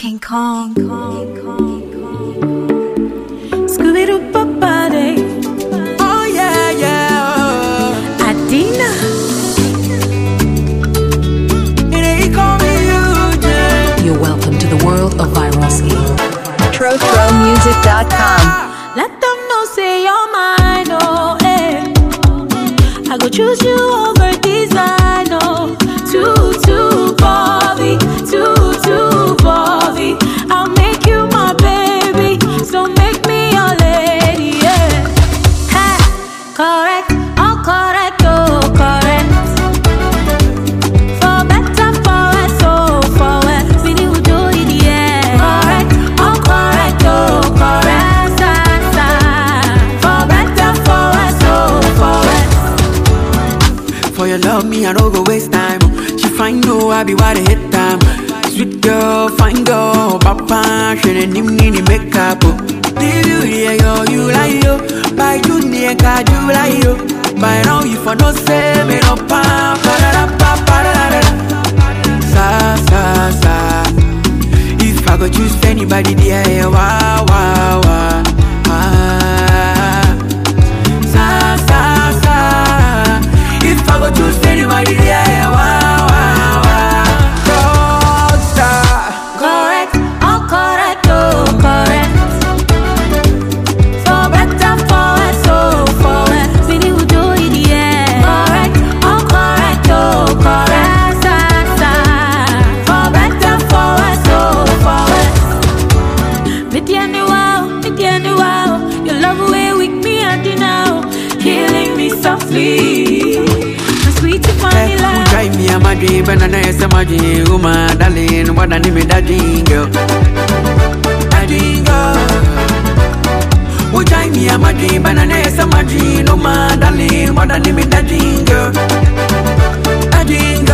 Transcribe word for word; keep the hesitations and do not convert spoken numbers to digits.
King Kong, Kong, Kong, Kong. Scooby-Doo Papa-Day. Oh yeah, yeah. Adina. It ain't call me you. You're welcome to the world of Viroski. Tro Tro Music dot com. Let them know say you're mine, oh, eh. I go choose you over design, oh. Too, too Bobby, too, too Bobby. I'll make you my baby, so make me your lady, yeah. Hey, correct, oh correct, oh correct. For better, for worse, oh for worse. We need to do it, yeah. Correct, oh correct, oh correct. For better, for worse, oh for worse. For your love, me I don't go waste time. She fine, no, I be what I hit time. Sweet girl, fine girl, papa, she didn't even need the makeup. Leave you here, yo, you like yo. By Junior, card you like yo. By now, you for no say, me no pa, pa da da pa, pa da da da. Sa, sa, sa. If I go choose anybody, there, wow, wow, wow. Ah. Sa, sa, sa. If I go choose anybody, there, wow, wow, wow. Rockstar. Correct, oh correct, oh correct. For better, for worse, oh for worse. We need to do it, yeah. Correct, oh correct, oh correct. For better, for worse, oh for worse. With the new wow, with the new wow. Your love away with me and you now, killing me softly. My sweet to find me love. Drive me a my dream, and I say my dream, woman, darling, what I name it, that jingle, that jingle. Who drive me a my dream, and I say my dream, woman, darling, what I name it, that jingle, that jingle.